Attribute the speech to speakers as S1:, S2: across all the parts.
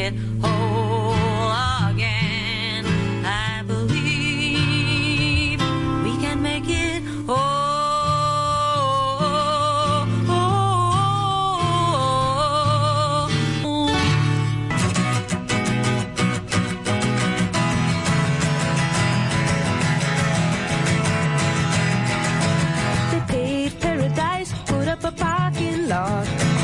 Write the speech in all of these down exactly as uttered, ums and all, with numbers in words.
S1: it whole again. I believe we can make it whole. They paved paradise, put up a parking lot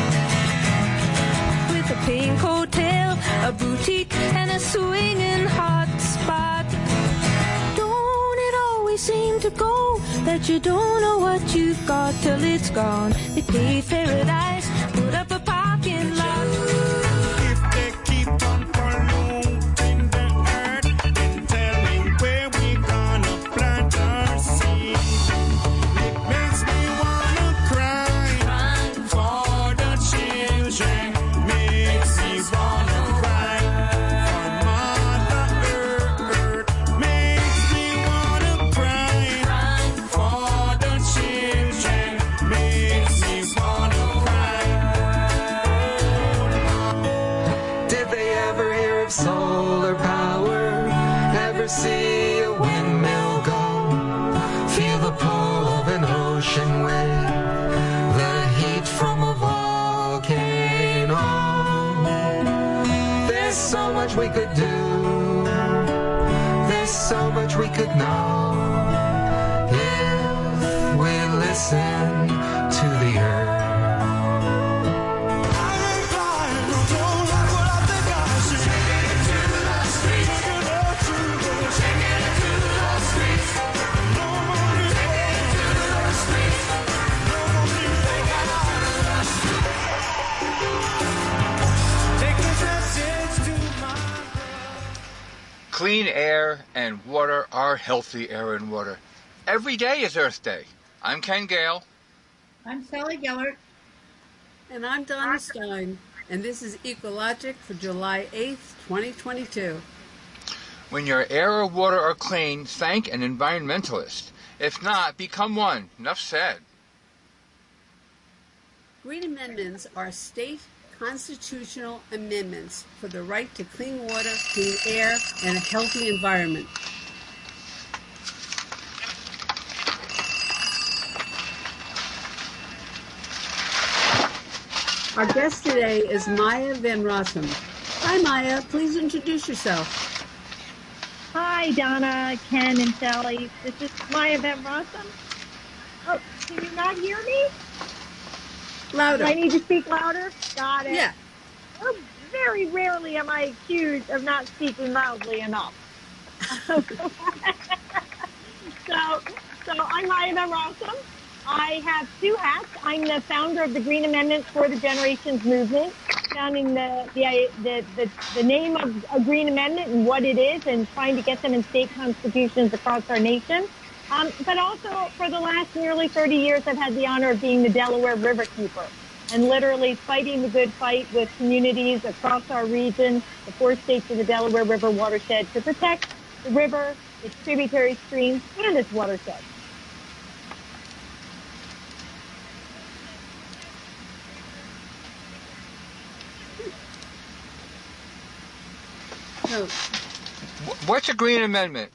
S1: with a pink hotel, a boutique, and a swinging hot spot. Don't it always seem to go that you don't know what you've got till it's gone? They paved paradise, put up a parking lot.
S2: If they keep on polluting the earth and telling where we gonna plant our seed, it makes me wanna cry for the children. Makes me wanna cry for Mother Earth. Makes me wanna cry for the children. Makes me wanna cry.
S3: Did they ever hear of solar power? Ever see a windmill go? Feel the pull of an ocean wave, the heat from a volcano. There's so much we could do. There's so much we could know if we listen to the earth.
S4: Clean air and water are healthy air and water. Every day is Earth Day. I'm Ken Gale.
S5: I'm Sally Gellert.
S6: And I'm Donna Stein, and this is Ecologic for July eighth, twenty twenty-two.
S4: When your air or water are clean, thank an environmentalist. If not, become one. Enough said.
S6: Green amendments are state constitutional amendments for the right to clean water, clean air, and a healthy environment. Our guest today is Maya Van Rossum. Hi, Maya. Please introduce yourself.
S7: Hi, Donna, Ken, and Sally. This is Maya Van Rossum. Oh, can you not hear me?
S6: Louder.
S7: Do I need to speak louder? Got it.
S6: Yeah.
S7: Oh, very rarely am I accused of not speaking loudly enough. so, so I'm Maya Van Rossum. I have two hats. I'm the founder of the Green Amendment for the Generations movement, founding the the, the the the name of a Green Amendment and what it is, and trying to get them in state constitutions across our nation. Um, but also, for the last nearly thirty years, I've had the honor of being the Delaware River Keeper and literally fighting the good fight with communities across our region, the four states of the Delaware River watershed, to protect the river, its tributary streams, and its watershed.
S6: So,
S4: What's a Green Amendment?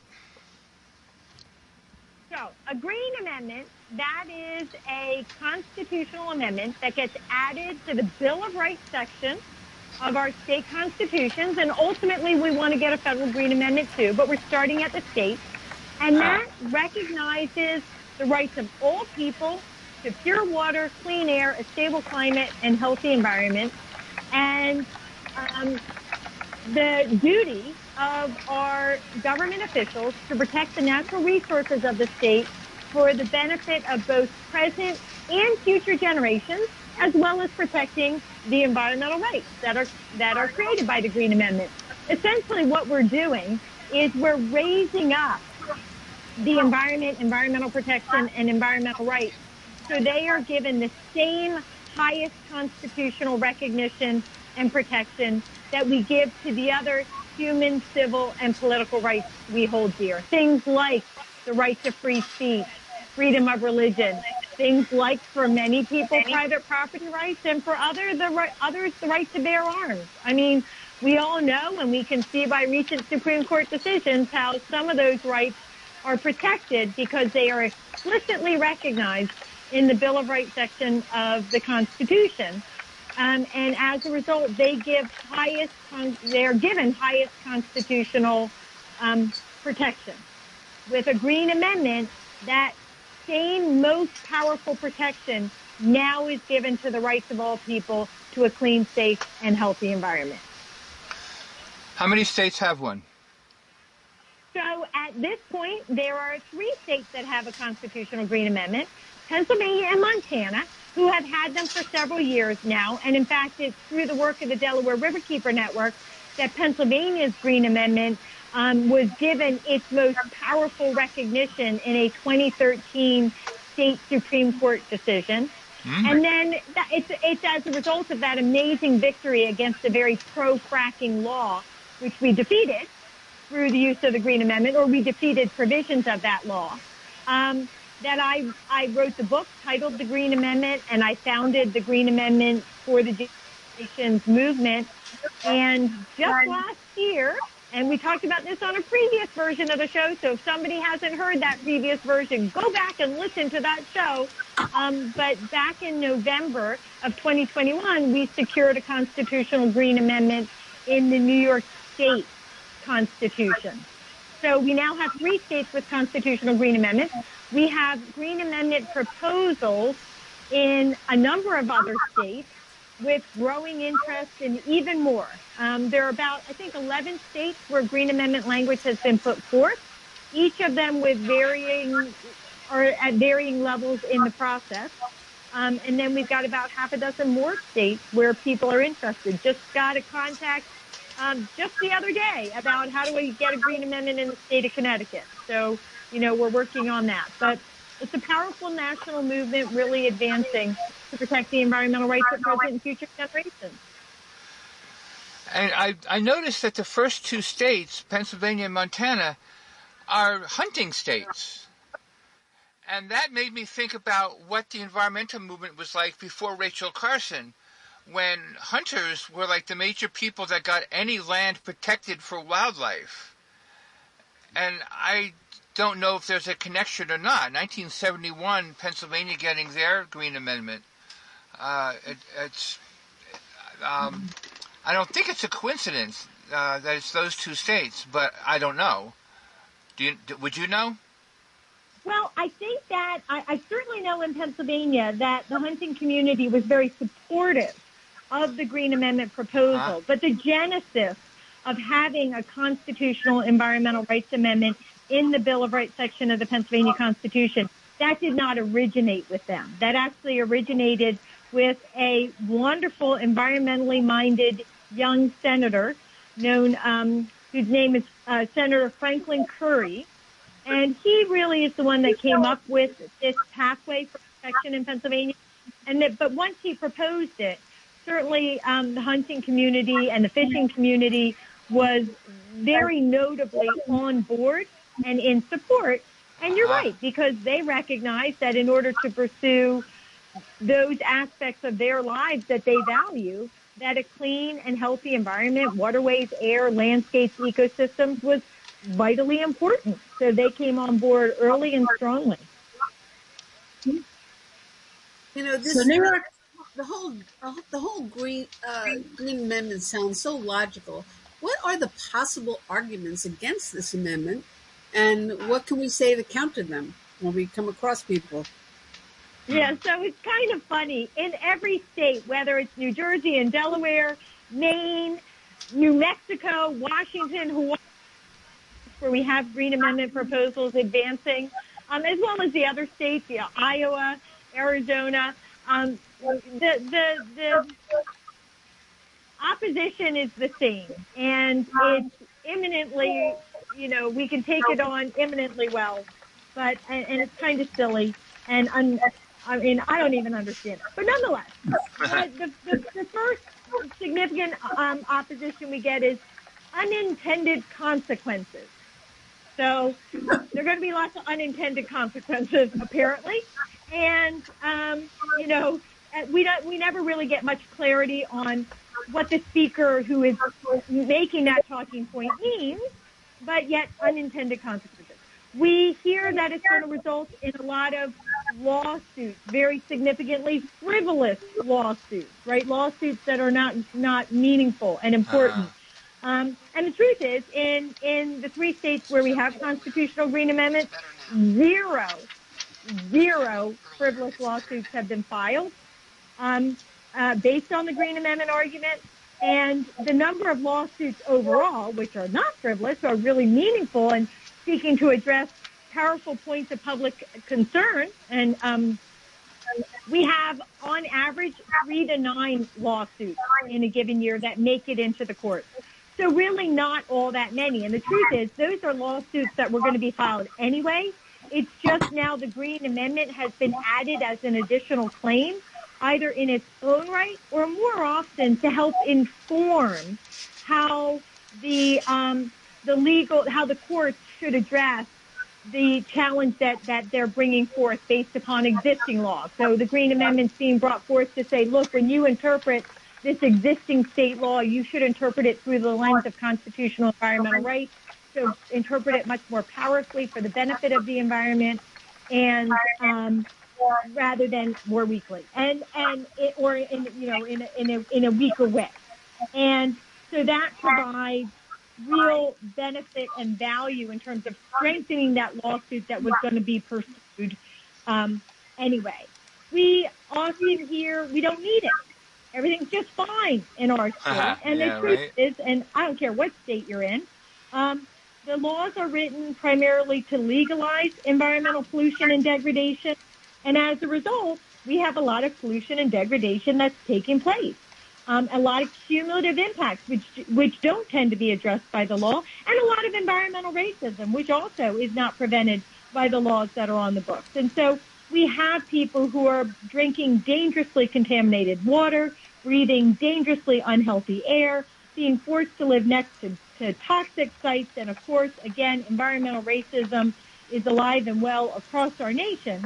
S7: So, a Green Amendment, that is a constitutional amendment that gets added to the Bill of Rights section of our state constitutions, and ultimately we want to get a federal Green Amendment too, but we're starting at the state, and that recognizes the rights of all people to pure water, clean air, a stable climate, and healthy environment, and um, the duty of our government officials to protect the natural resources of the state for the benefit of both present and future generations, as well as protecting the environmental rights that are that are created by the Green Amendment. Essentially, what we're doing is we're raising up the environment, environmental protection, and environmental rights, so they are given the same highest constitutional recognition and protection that we give to the other human, civil, and political rights we hold dear. Things like the right to free speech, freedom of religion, things like, for many people, private property rights, and for other the right, others, the right to bear arms. I mean, we all know and we can see by recent Supreme Court decisions how some of those rights are protected because they are explicitly recognized in the Bill of Rights section of the Constitution. Um, and as a result, they give highest, they're given highest constitutional um, protection. With a Green Amendment, that same most powerful protection now is given to the rights of all people to a clean, safe, and healthy environment.
S4: How many states have one?
S7: So at this point, there are three states that have a constitutional Green Amendment, Pennsylvania and Montana, who have had them for several years now. And in fact, it's through the work of the Delaware Riverkeeper Network that Pennsylvania's Green Amendment um, was given its most powerful recognition in a twenty thirteen state Supreme Court decision. Mm. And then that, it's, it's as a result of that amazing victory against a very pro-fracking law, which we defeated through the use of the Green Amendment, or we defeated provisions of that law, um, that I, I wrote the book titled The Green Amendment, and I founded the Green Amendment for the Generations movement. And just last year, and we talked about this on a previous version of the show, so if somebody hasn't heard that previous version, go back and listen to that show. Um, but back in November of twenty twenty-one, we secured a constitutional Green Amendment in the New York State Constitution. So we now have three states with constitutional Green Amendments. We have Green Amendment proposals in a number of other states with growing interest in even more. Um, there are about, I think, eleven states where Green Amendment language has been put forth, each of them with varying or at varying levels in the process. Um, and then we've got about half a dozen more states where people are interested. Just got a contact um, just the other day about how do we get a Green Amendment in the state of Connecticut. So, you know, we're working on that. But it's a powerful national movement really advancing to protect the environmental rights of present and future generations.
S4: And I, I noticed that the first two states, Pennsylvania and Montana, are hunting states. And that made me think about what the environmental movement was like before Rachel Carson, when hunters were like the major people that got any land protected for wildlife. And I don't know if there's a connection or not. nineteen seventy-one, Pennsylvania getting their Green Amendment. Uh, it, it's, um, I don't think it's a coincidence uh, that it's those two states, but I don't know. Do you? Would you know?
S7: Well, I think that I, I certainly know in Pennsylvania that the hunting community was very supportive of the Green Amendment proposal, uh-huh. but the genesis of having a constitutional environmental rights amendment in the Bill of Rights section of the Pennsylvania Constitution, that did not originate with them. That actually originated with a wonderful environmentally minded young senator known, um, whose name is uh, Senator Franklin Curry. And he really is the one that came up with this pathway for protection in Pennsylvania. And that, but once he proposed it, certainly um, the hunting community and the fishing community was very notably on board and in support. And you're right, because they recognize that in order to pursue those aspects of their lives that they value, that a clean and healthy environment, waterways, air, landscapes, ecosystems was vitally important. So they came on board early and strongly.
S6: You know, this so New York, the whole the whole green uh, green amendment sounds so logical. What are the possible arguments against this amendment, and what can we say to counter them when we come across people?
S7: Yeah, so it's kind of funny. In every state, whether it's New Jersey and Delaware, Maine, New Mexico, Washington, Hawaii, where we have Green Amendment proposals advancing, um, as well as the other states, you know, Iowa, Arizona, um, the, the, the opposition is the same. And it's imminently, you know, we can take it on imminently well, but, and, and it's kind of silly. And un, I mean, I don't even understand it. But nonetheless, uh, the, the, the first significant um, opposition we get is unintended consequences. So there are going to be lots of unintended consequences, apparently. And, um, you know, we don't, we never really get much clarity on what the speaker who is making that talking point means, but yet unintended consequences. We hear that it's going to result in a lot of lawsuits, very significantly frivolous lawsuits, right? Lawsuits that are not not meaningful and important. Uh-huh. Um, and the truth is, in, in the three states where we have constitutional green amendments, zero, zero frivolous lawsuits have been filed um, uh, based on the Green Amendment argument. And the number of lawsuits overall, which are not frivolous, are really meaningful and seeking to address powerful points of public concern. And um, we have, on average, three to nine lawsuits in a given year that make it into the courts. So really not all that many. And the truth is, those are lawsuits that were going to be filed anyway. It's just now the Green Amendment has been added as an additional claim, either in its own right or more often to help inform how the um, the legal, how the courts should address the challenge that, that they're bringing forth based upon existing law. So the Green Amendment's being brought forth to say, look, when you interpret this existing state law, you should interpret it through the lens of constitutional environmental rights. So interpret it much more powerfully for the benefit of the environment, and um, rather than more weakly, and and it, or in you know in a, in a in a weaker way, and so that provides real benefit and value in terms of strengthening that lawsuit that was going to be pursued um, anyway. We often hear we don't need it. Everything's just fine in our state. Uh-huh. And yeah, the truth right. is, and I don't care what state you're in, um, the laws are written primarily to legalize environmental pollution and degradation. And as a result, we have a lot of pollution and degradation that's taking place. Um, a lot of cumulative impacts, which which don't tend to be addressed by the law, and a lot of environmental racism, which also is not prevented by the laws that are on the books. And so we have people who are drinking dangerously contaminated water, breathing dangerously unhealthy air, being forced to live next to, to toxic sites. And, of course, again, environmental racism is alive and well across our nation.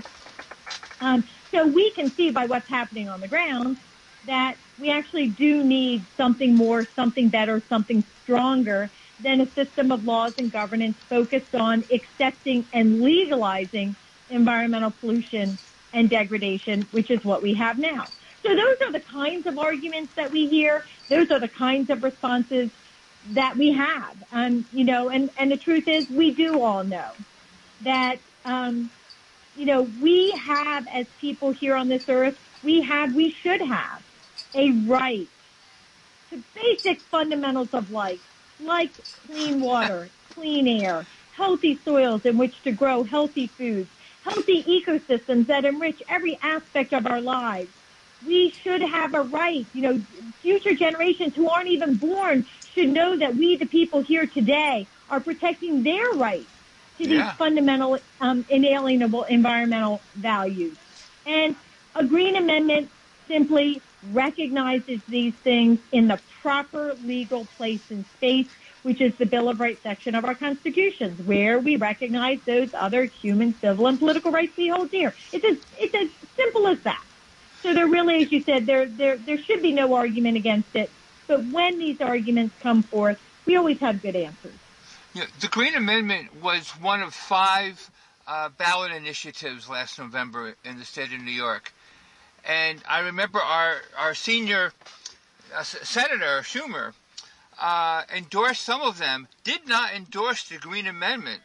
S7: Um, so we can see by what's happening on the ground that we actually do need something more, something better, something stronger than a system of laws and governance focused on accepting and legalizing environmental pollution and degradation, which is what we have now. So those are the kinds of arguments that we hear. Those are the kinds of responses that we have. Um, you know, and, and the truth is we do all know that, um, you know, we have, as people here on this earth, we have, we should have a right to basic fundamentals of life, like clean water, clean air, healthy soils in which to grow healthy foods, healthy ecosystems that enrich every aspect of our lives. We should have a right, you know, future generations who aren't even born should know that we, the people here today, are protecting their rights to these yeah. fundamental, um, inalienable environmental values. And a Green Amendment simply recognizes these things in the proper legal place and space, which is the Bill of Rights section of our constitutions, where we recognize those other human, civil, and political rights we hold dear. It's as, it's as simple as that. So there really, as you said, there, there, there should be no argument against it. But when these arguments come forth, we always have good answers.
S4: Yeah, the Green Amendment was one of five uh, ballot initiatives last November in the state of New York. And I remember our, our senior uh, Senator Schumer uh, endorsed some of them, did not endorse the Green Amendment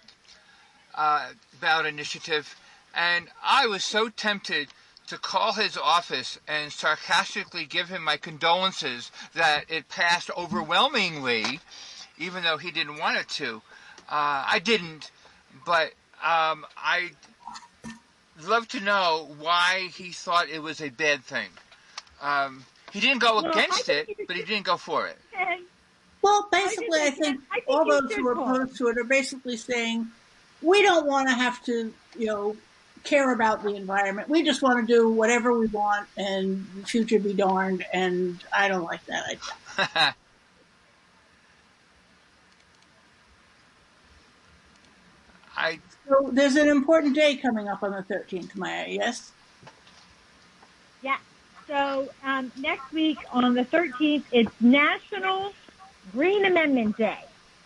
S4: uh, ballot initiative. And I was so tempted to call his office and sarcastically give him my condolences that it passed overwhelmingly, even though he didn't want it to. Uh, I didn't, but um, I... love to know why he thought it was a bad thing. Um, he didn't go well, against it, but he didn't go for it.
S6: Well, basically, I, I think, I think all those who are opposed to it are basically saying, we don't want to have to, you know, care about the environment. We just want to do whatever we want and the future be darned, and I don't like that idea.
S4: I...
S6: So there's an important day coming up on the thirteenth, Maya, yes?
S7: Yeah. So um, um, next week on the thirteenth, it's National Green Amendment Day.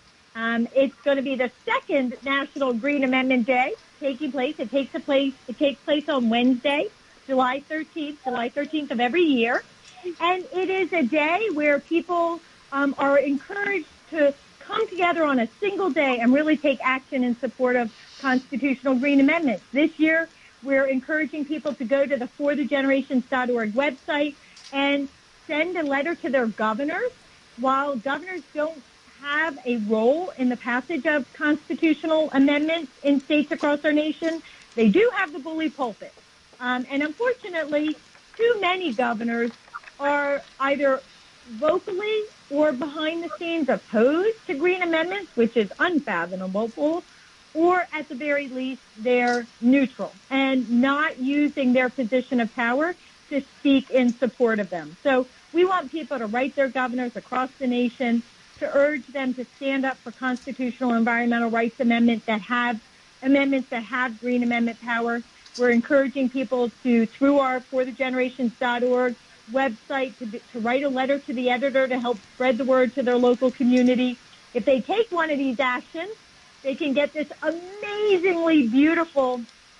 S7: Um, it's going to be the second National Green Amendment Day taking place. It takes a place. It takes place on Wednesday, July thirteenth, July thirteenth of every year, and it is a day where people um, are encouraged to come together on a single day and really take action in support of constitutional green amendments. This year, we're encouraging people to go to the for the generations dot org website and send a letter to their governors. While governors don't have a role in the passage of constitutional amendments in states across our nation, they do have the bully pulpit. Um, and unfortunately, too many governors are either vocally or behind the scenes opposed to green amendments, which is unfathomable, or at the very least, they're neutral and not using their position of power to speak in support of them. So we want people to write their governors across the nation to urge them to stand up for constitutional environmental rights amendments that have amendments that have green amendment power. We're encouraging people to, through our for the generations dot org website, to, to write a letter to the editor to help spread the word to their local community. If they take one of these actions, they can get this amazingly beautiful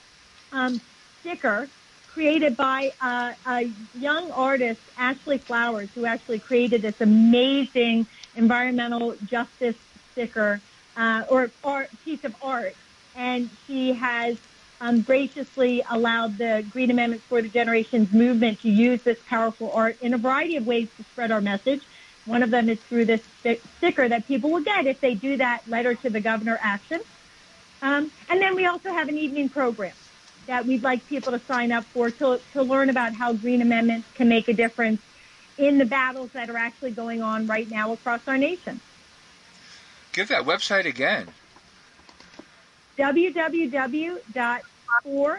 S7: um, sticker created by uh, a young artist, Ashley Flowers, who actually created this amazing environmental justice sticker uh, or art, piece of art. And she has um, graciously allowed the Green Amendments for the Generations movement to use this powerful art in a variety of ways to spread our message. One of them is through this st- sticker that people will get if they do that letter to the governor action. Um, and then we also have an evening program that we'd like people to sign up for to, to learn about how green amendments can make a difference in the battles that are actually going on right now across our nation.
S4: Give that website again.
S7: w w w dot for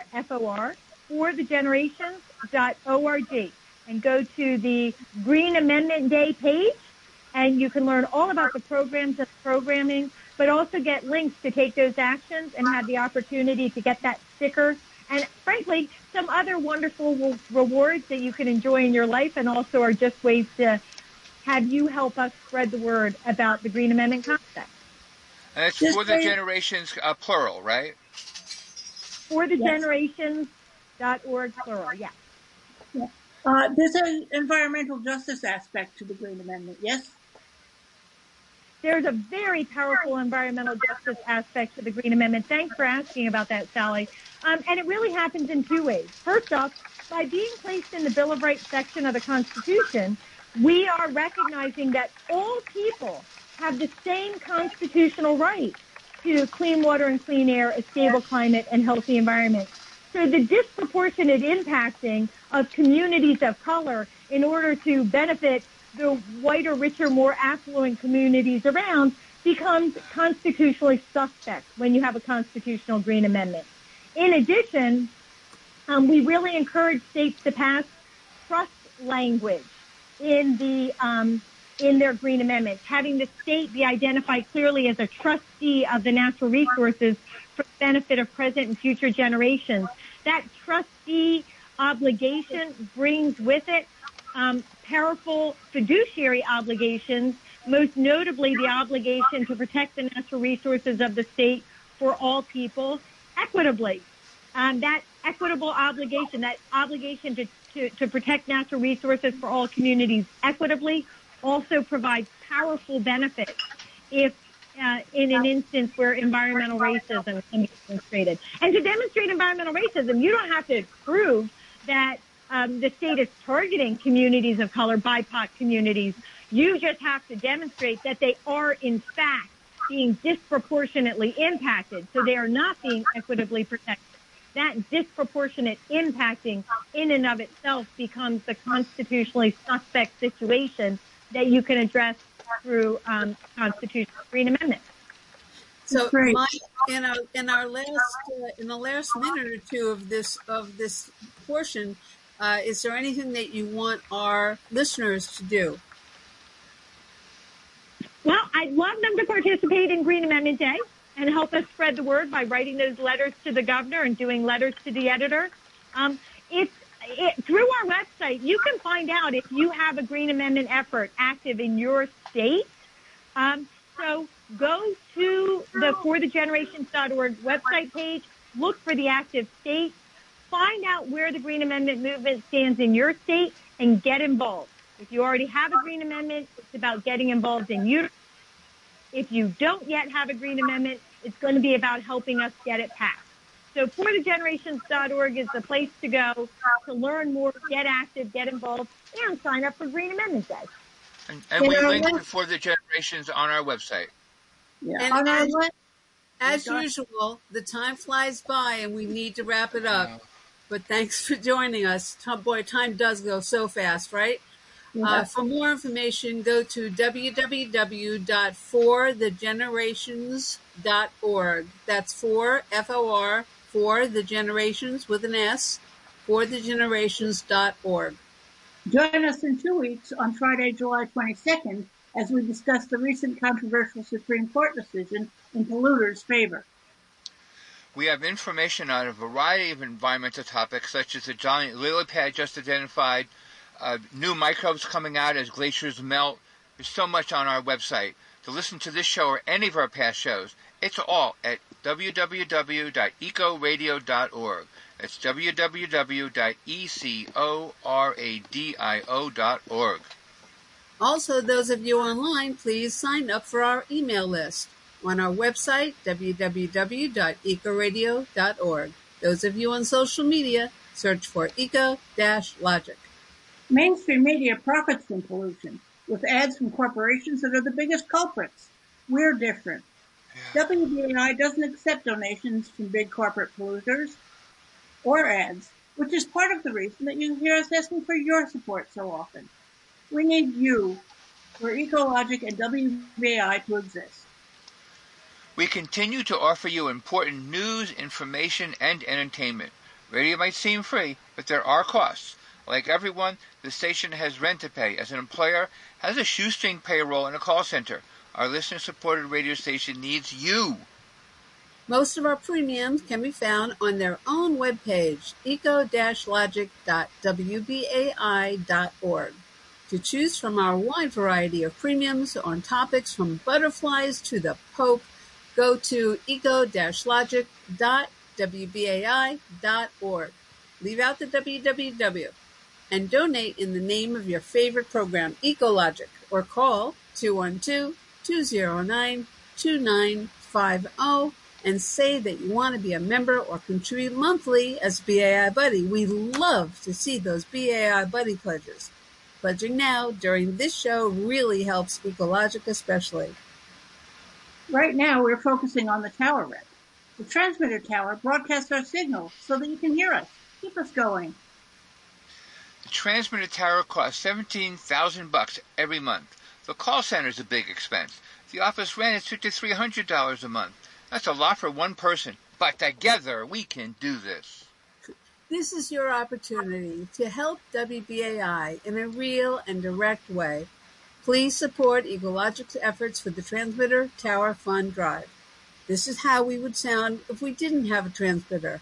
S7: the generations dot org. And go to the Green Amendment Day page, and you can learn all about the programs and programming, but also get links to take those actions and have the opportunity to get that sticker and, frankly, some other wonderful re- rewards that you can enjoy in your life, and also are just ways to have you help us spread the word about the Green Amendment concept.
S4: And it's
S6: Just
S4: for the
S6: very-
S4: generations, uh, plural, right?
S7: for the generations dot org, plural, yeah.
S5: Yeah. Uh, there's an environmental justice aspect to the Green Amendment, yes?
S7: There's a very powerful environmental justice aspect to the Green Amendment. Thanks for asking about that, Sally. Um, and it really happens in two ways. First off, by being placed in the Bill of Rights section of the Constitution, we are recognizing that all people have the same constitutional right to clean water and clean air, a stable climate, and healthy environment. So the disproportionate impacting of communities of color in order to benefit the whiter, richer, more affluent communities around becomes constitutionally suspect when you have a constitutional green amendment. In addition, um, we really encourage states to pass trust language in the um, in their green amendments, having the state be identified clearly as a trustee of the natural resources for the benefit of present and future generations. That trustee obligation brings with it um, powerful fiduciary obligations, most notably the obligation to protect the natural resources of the state for all people equitably. Um, that equitable obligation, that obligation to, to, to protect natural resources for all communities equitably, also provides powerful benefits if Uh, in an instance where environmental racism can be demonstrated. And to demonstrate environmental racism, you don't have to prove that um, the state is targeting communities of color, B I P O C communities. You just have to demonstrate that they are, in fact, being disproportionately impacted, so they are not being equitably protected. That disproportionate impacting in and of itself becomes the constitutionally suspect situation that you can address through um, constitutional green amendment.
S6: So,
S5: Great.
S6: Mike, in our in our last uh, in the last minute or two of this of this portion, uh, is there anything that you want our listeners to do?
S7: Well, I'd love them to participate in Green Amendment Day and help us spread the word by writing those letters to the governor and doing letters to the editor. Um, it's it, through our website, you can find out if you have a Green Amendment effort active in your state. Um, so go to the for the generations dot org website page, look for the active state, find out where the Green Amendment movement stands in your state, and get involved. If you already have a Green Amendment, it's about getting involved in you. If you don't yet have a Green Amendment, it's going to be about helping us get it passed. So for the generations dot org is the place to go to learn more, get active, get involved, and sign up for Green Amendment Day.
S4: And, and we link to For the Generations on our website.
S6: Yeah. And as, as usual, the time flies by and we need to wrap it up. Wow. But thanks for joining us. Boy, time does go so fast, right? Yeah. Uh, for more information, go to w w w dot for the generations dot org. That's for, F O R, for the generations with an S, for the generations dot org.
S5: Join us in two weeks on Friday, July twenty-second, as we discuss the recent controversial Supreme Court decision in polluters' favor.
S4: We have information on a variety of environmental topics, such as the giant lily pad just identified, uh, new microbes coming out as glaciers melt. There's so much on our website. To listen to this show or any of our past shows, it's all at w w w dot eco radio dot org. That's w w w dot eco radio dot org.
S6: Also, those of you online, please sign up for our email list on our website, w w w dot eco radio dot org. Those of you on social media, search for Eco-Logic.
S5: Mainstream media profits from pollution, with ads from corporations that are the biggest culprits. We're different. Yeah. W B A I doesn't accept donations from big corporate polluters or ads, which is part of the reason that you hear us asking for your support so often. We need you for Ecologic and W B A I to exist.
S4: We continue to offer you important news, information, and entertainment. Radio might seem free, but there are costs. Like everyone, the station has rent to pay. As an employer, has a shoestring payroll and a call center. Our listener-supported radio station needs you.
S6: Most of our premiums can be found on their own webpage, eco logic dot w b a i dot org. To choose from our wide variety of premiums on topics from butterflies to the Pope, go to eco logic dot w b a i dot org. Leave out the W W W and donate in the name of your favorite program, Ecologic, or call two one two, two zero nine, two nine five zero and say that you want to be a member or contribute monthly as B A I Buddy. We love to see those B A I Buddy pledges. Pledging now during this show really helps Ecologic especially.
S5: Right now, we're focusing on the tower wreck. The transmitter tower broadcasts our signal so that you can hear us. Keep us going.
S4: The transmitter tower costs seventeen thousand bucks every month. The call center is a big expense. The office rent is fifty-three hundred dollars a month. That's a lot for one person, but together we can do this.
S6: This is your opportunity to help W B A I in a real and direct way. Please support Ecologic's efforts for the Transmitter Tower Fund Drive. This is how we would sound if we didn't have a transmitter.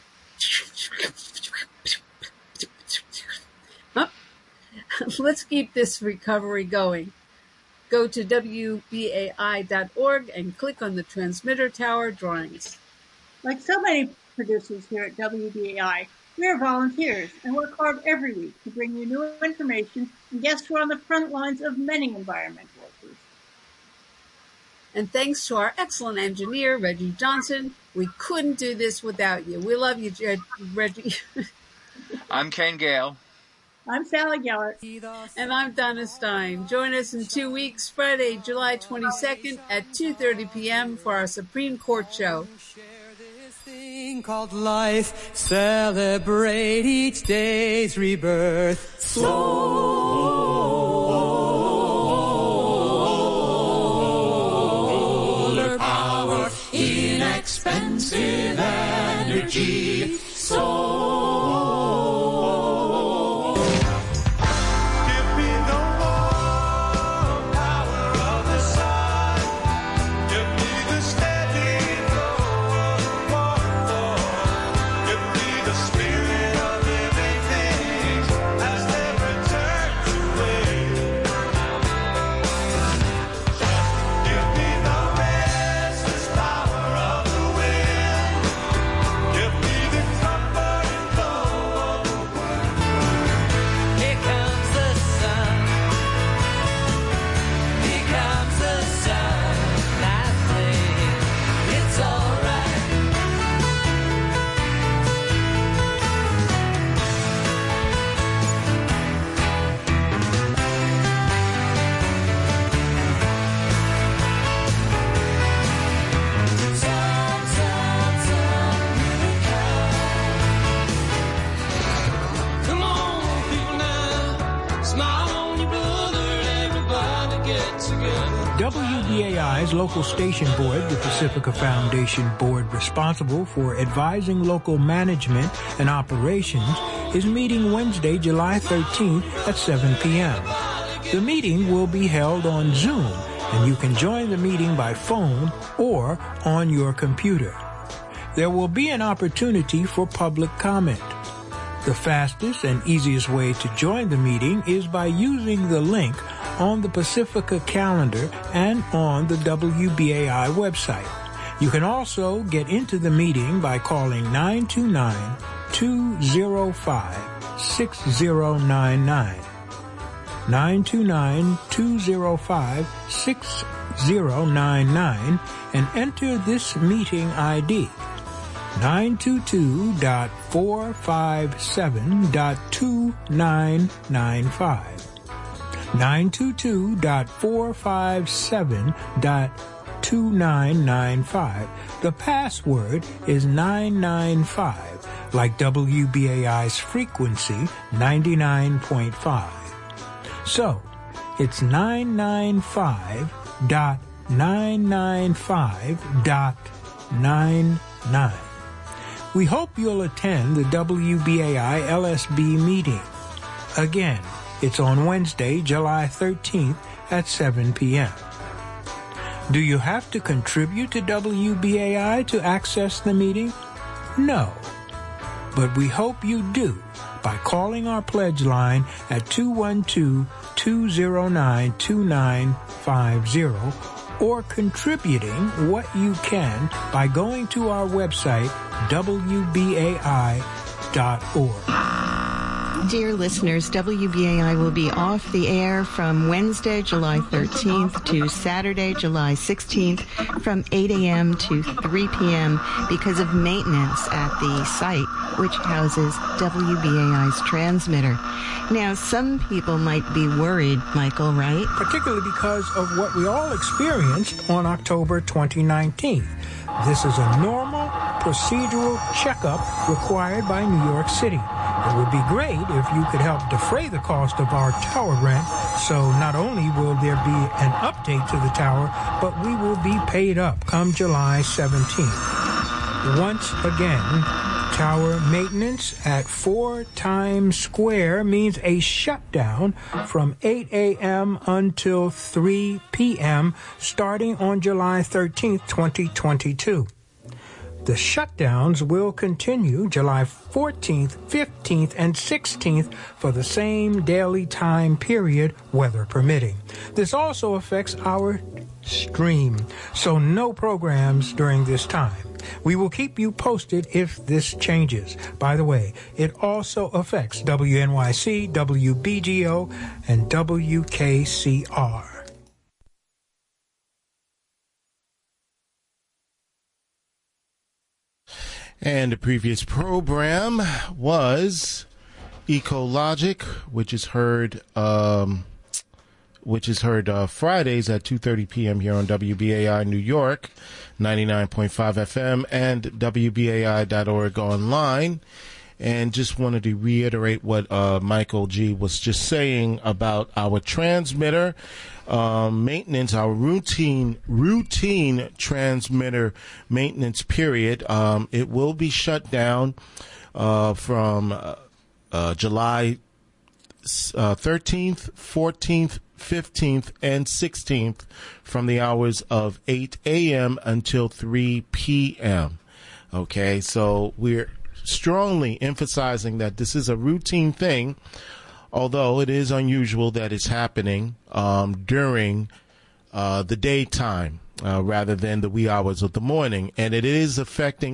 S6: Oh, let's keep this recovery going. Go to w b a i dot org and click on the Transmitter Tower drawings.
S5: Like so many producers here at W B A I, we are volunteers and work hard every week to bring you new information and guests who are on the front lines of many environmental issues.
S6: And thanks to our excellent engineer, Reggie Johnson, we couldn't do this without you. We love you, Reggie.
S4: I'm Ken Gale.
S5: I'm Sally Gellert.
S6: And I'm Donna Stein. Join us in two weeks, Friday, July twenty-second at two thirty p.m. for our Supreme Court show.
S8: Thing called life, celebrate each day's rebirth. Solar power, inexpensive energy. Solar.
S2: Spirit of living things.
S9: W B A I's local station board, the Pacifica Foundation board responsible for advising local management and operations, is meeting Wednesday, July thirteenth at seven p.m. The meeting will be held on Zoom, and you can join the meeting by phone or on your computer. There will be an opportunity for public comment. The fastest and easiest way to join the meeting is by using the link on the Pacifica calendar and on the W B A I website. You can also get into the meeting by calling nine two nine, two oh five, six oh nine nine. nine two nine, two oh five, six oh nine nine and enter this meeting I D. nine two two dot four five seven dot two nine nine five. nine two two dot four five seven dot two nine nine five. The password is nine nine five, like W B A I's frequency, ninety-nine point five. So, it's nine nine five dot nine nine five dot nine nine. We hope you'll attend the W B A I L S B meeting. Again, it's on Wednesday, July thirteenth at seven p.m. Do you have to contribute to W B A I to access the meeting? No. But we hope you do by calling our pledge line at two one two, two oh nine, two nine five zero or contributing what you can by going to our website, W B A I dot org.
S10: Dear listeners, W B A I will be off the air from Wednesday, July thirteenth to Saturday, July sixteenth from eight a.m. to three p.m. because of maintenance at the site, which houses W B A I's transmitter. Now, some people might be worried, Michael, right?
S9: Particularly because of what we all experienced on October twenty nineteen. This is a normal procedural checkup required by New York City. It would be great if you could help defray the cost of our tower rent, so not only will there be an update to the tower, but we will be paid up come July seventeenth. Once again, tower maintenance at four Times Square means a shutdown from eight a.m. until three p.m. starting on July thirteenth, twenty twenty-two. The shutdowns will continue July fourteenth, fifteenth, and sixteenth for the same daily time period, weather permitting. This also affects our stream, so no programs during this time. We will keep you posted if this changes. By the way, it also affects W N Y C, W B G O, and W K C R.
S11: And the previous program was Ecologic, which is heard, um, which is heard uh, Fridays at two thirty p.m. here on W B A I New York, ninety-nine point five F M, and W B A I dot org online. And just wanted to reiterate what uh, Michael G. was just saying about our transmitter um, maintenance, our routine routine transmitter maintenance period. Um, it will be shut down uh, from uh, uh, July uh, thirteenth, fourteenth, fifteenth, and sixteenth from the hours of eight a.m. until three p.m. Okay, so we're strongly emphasizing that this is a routine thing, although it is unusual that it's happening um, during uh, the daytime uh, rather than the wee hours of the morning. And it is affecting